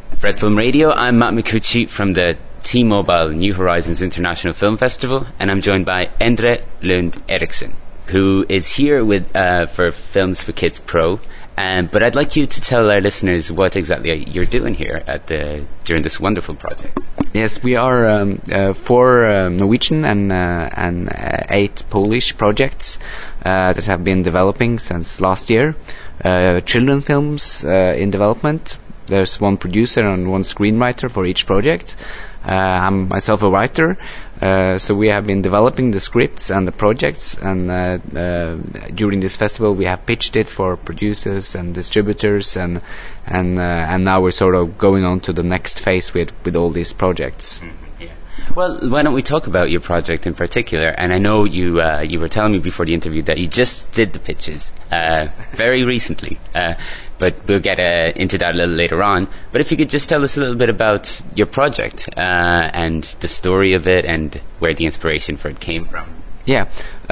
Red Film Radio. I'm Matt Micucci from the T-Mobile New Horizons International Film Festival, and I'm joined by Endre Lund Eriksson, who is here with for Films for Kids Pro. But I'd like you to tell our listeners what exactly you're doing here during this wonderful project. Yes, we are 4 Norwegian and 8 Polish projects that have been developing since last year. Children films in development. There's 1 producer and 1 screenwriter for each project. I'm myself a writer, so we have been developing the scripts and the projects, and during this festival we have pitched it for producers and distributors, and now we're sort of going on to the next phase with all these projects. Well, why don't we talk about your project in particular? And I know you were telling me before the interview that you just did the pitches very recently, but we'll get into that a little later on. But if you could just tell us a little bit about your project and the story of it and where the inspiration for it came from. Yeah,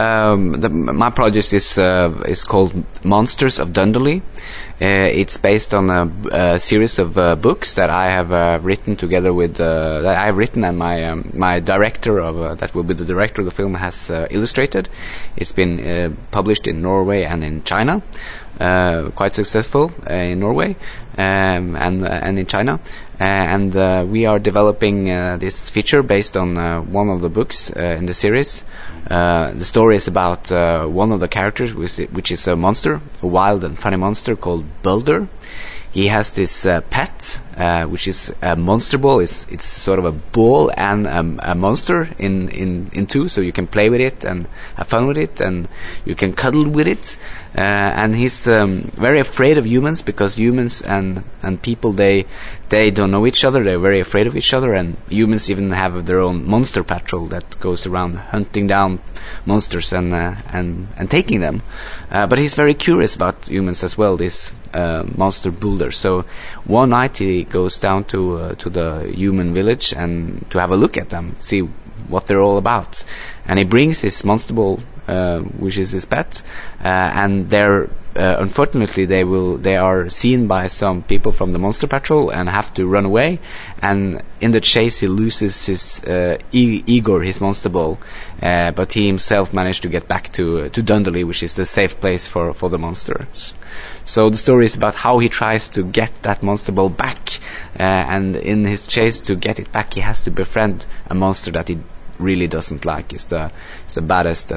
my project is called Monsters of Dundalk. It's based on a series of books that I have written together with that I have written, and my director of that will be the director of the film has illustrated. It's been published in Norway and in China, quite successful in Norway and in China. And we are developing this feature based on one of the books in the series. The story is about one of the characters, which is a monster, a wild and funny monster called Bulder. He has this pet, which is a monster ball. It's sort of a ball and a monster in two, so you can play with it and have fun with it, and you can cuddle with it. And he's very afraid of humans, because humans and people, they don't know each other. They're very afraid of each other, and humans even have their own monster patrol that goes around hunting down monsters and taking them. But he's very curious about humans as well, this monster Bulder. So one night he goes down to the human village and to have a look at them, see what they're all about. And he brings his monster ball, which is his pet, and they're unfortunately they are seen by some people from the monster patrol and have to run away. And in the chase he loses his Igor, his monster ball, but he himself managed to get back to Dundalk, which is the safe place for the monsters. So the story is about how he tries to get that monster ball back, and in his chase to get it back he has to befriend a monster that he really doesn't like. It's the baddest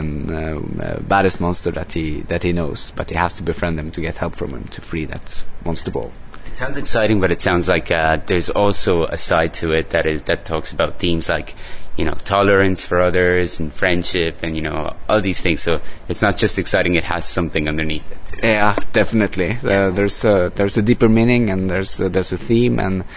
and baddest monster that he knows, but he has to befriend him to get help from him to free that monster ball. It sounds exciting, but it sounds like there's also a side to it that talks about themes like, tolerance for others and friendship and, all these things. So it's not just exciting, it has something underneath it too. Yeah, definitely. There's a deeper meaning, and there's a theme,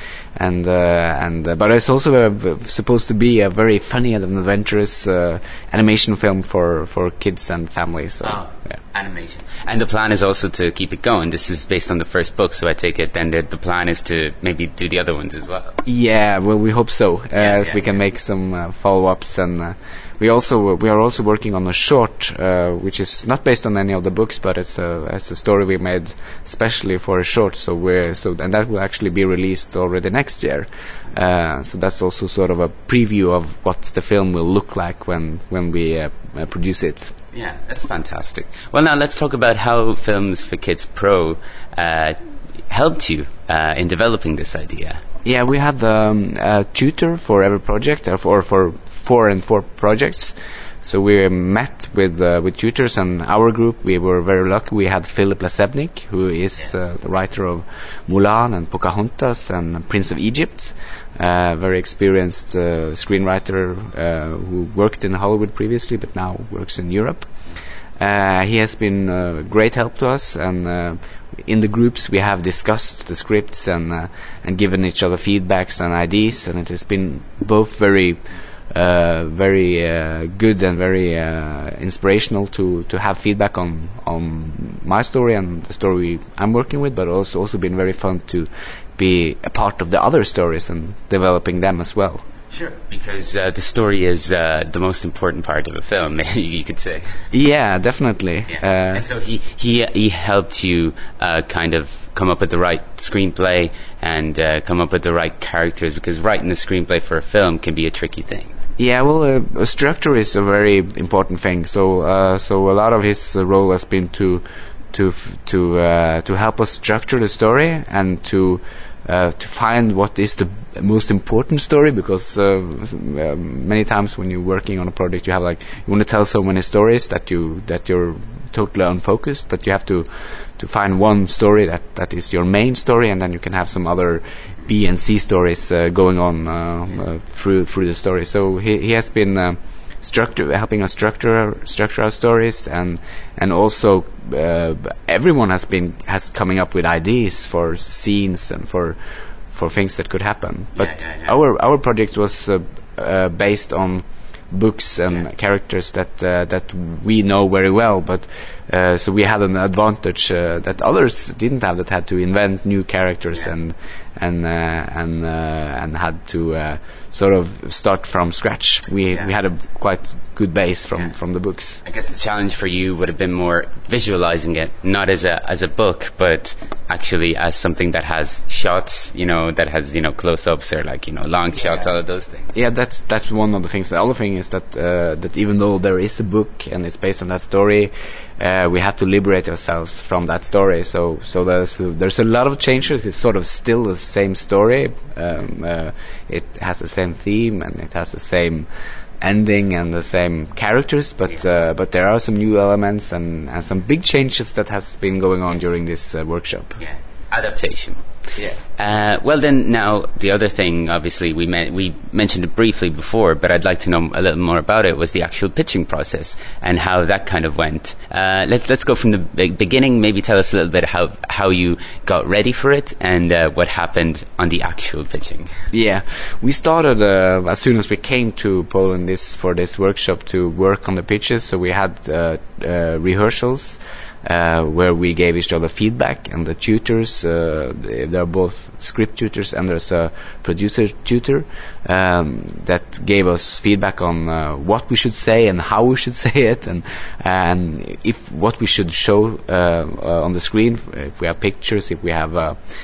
but it's also supposed to be a very funny and adventurous animation film for kids and families. So, yeah. Animation. And the plan is also to keep it going. This is based on the first book, so I take it then the plan is to maybe do the other ones as well. Yeah, well, we hope so. We can make some follow-ups, and we are also working on a short, which is not based on any of the books, but it's a story we made especially for a short. And that will actually be released already next year. So that's also sort of a preview of what the film will look like when we produce it. Yeah, that's fantastic. Well, now let's talk about how Films for Kids Pro helped you in developing this idea. Yeah, we had a tutor for every project, or for 4 and 4 projects. So we met with tutors, and our group, we were very lucky. We had Philip Lesebnik, who is the writer of Mulan and Pocahontas and Prince of Egypt, very experienced screenwriter who worked in Hollywood previously but now works in Europe. He has been great help to us, and in the groups we have discussed the scripts and given each other feedbacks and ideas, and it has been both very good and very inspirational to have feedback on my story and the story I'm working with, but also been very fun to be a part of the other stories and developing them as well. Sure, because the story is the most important part of a film, you could say. Yeah, definitely. Yeah. And so he helped you kind of come up with the right screenplay and come up with the right characters, because writing a screenplay for a film can be a tricky thing. Yeah, well, structure is a very important thing. So a lot of his role has been to help us structure the story and to find what is the most important story, because many times when you're working on a project, you have you want to tell so many stories that you're totally unfocused, but you have to find one story that is your main story, and then you can have some other B and C stories going on through the story. So he has been helping us structure our stories, and also everyone has coming up with ideas for scenes and for things that could happen. But our project was based on books and characters that we know very well, but so we had an advantage that others didn't have, that had to invent new characters and had to sort of start from scratch. We had a quite good base from the books. I guess the challenge for you would have been more visualizing it, not as a book, but actually as something that has shots, that has close-ups or long shots, all of those things. Yeah, that's one of the things. The other thing is that even though there is a book and it's based on that story, we have to liberate ourselves from that story. So there's a lot of changes. It's sort of still the same story. It has the same theme and it has the same ending and the same characters, but there are some new elements and some big changes that has been going on during this workshop. Yeah, adaptation. Yeah. Well, then now the other thing, obviously we mentioned it briefly before, but I'd like to know a little more about it, was the actual pitching process and how that kind of went. Let's go from the beginning. Maybe tell us a little bit how you got ready for it and what happened on the actual pitching. Yeah, we started as soon as we came to Poland for this workshop to work on the pitches. So we had rehearsals where we gave each other feedback, and the tutors, there are both script tutors and there's a producer tutor that gave us feedback on what we should say and how we should say it, and if what we should show on the screen, if we have pictures, if we had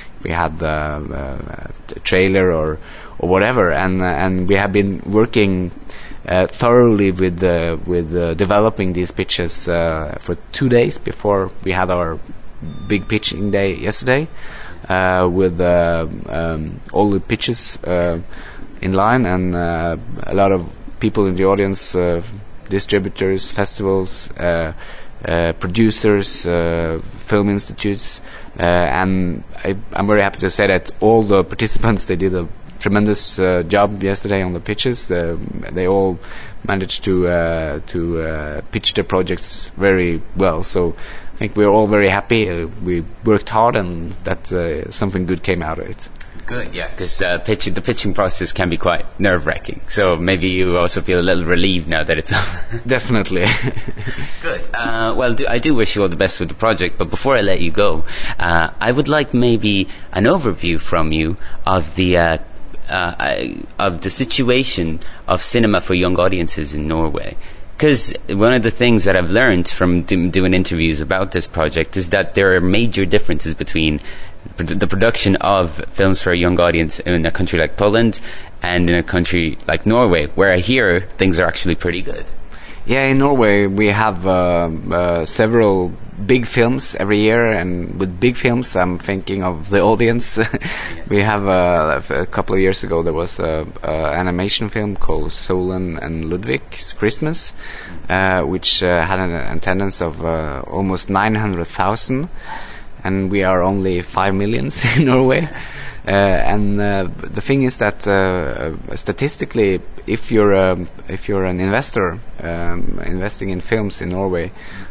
a trailer or whatever, and we have been working thoroughly with developing these pitches for 2 days before we had our big pitching day yesterday, with all the pitches in line, and a lot of people in the audience, distributors, festivals, producers, film institutes, and I'm very happy to say that all the participants, they did a tremendous job yesterday on the pitches. They all managed to pitch their projects very well. So I think we're all very happy. We worked hard, and that something good came out of it. Good, yeah, because the pitching process can be quite nerve-wracking. So maybe you also feel a little relieved now that it's over. Definitely. Good. Well, I do wish you all the best with the project, but before I let you go, I would like maybe an overview from you of the situation of cinema for young audiences in Norway. Because one of the things that I've learned from doing interviews about this project is that there are major differences between the production of films for a young audience in a country like Poland and in a country like Norway, where I hear things are actually pretty good. Yeah, in Norway we have several big films every year, and with big films I'm thinking of the audience. We have a couple of years ago there was an animation film called Solen and Ludvig's Christmas, which had an attendance of almost 900,000, and we are only 5 million in Norway. And the thing is that statistically, if you're an investor investing in films in Norway,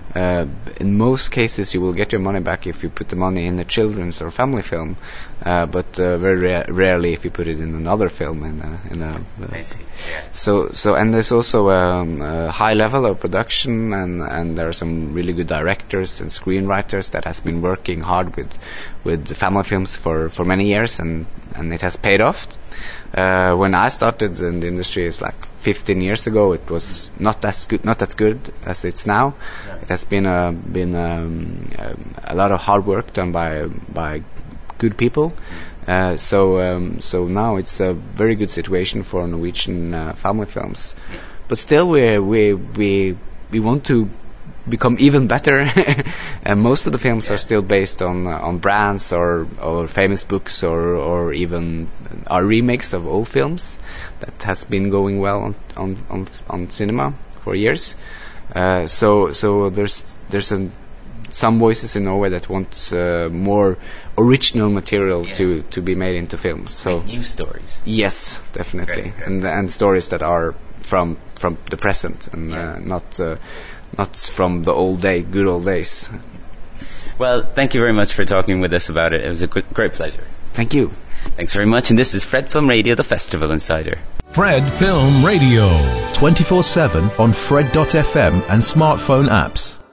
in most cases you will get your money back if you put the money in a children's or family film, but very rarely if you put it in another film. I see. Yeah. So and there's also a high level of production, and there are some really good directors and screenwriters that has been working hard with the family films for many years, and it has paid off. When I started in the industry, it's like 15 years ago. It was not as good as it's now. Right. It has been a lot of hard work done by good people. So now it's a very good situation for Norwegian family films. But still, we want to become even better. And most of the films are still based on brands or famous books or even are remakes of old films that has been going well on cinema for years. So there's some voices in Norway that want more original material to be made into films. So like new stories. Yes, definitely. Great. And stories that are from the present and not from the good old days. Well, thank you very much for talking with us about it. It was a great pleasure. Thank you. Thanks very much. And this is Fred Film Radio, the Festival Insider. Fred Film Radio, 24/7 on Fred.fm and smartphone apps.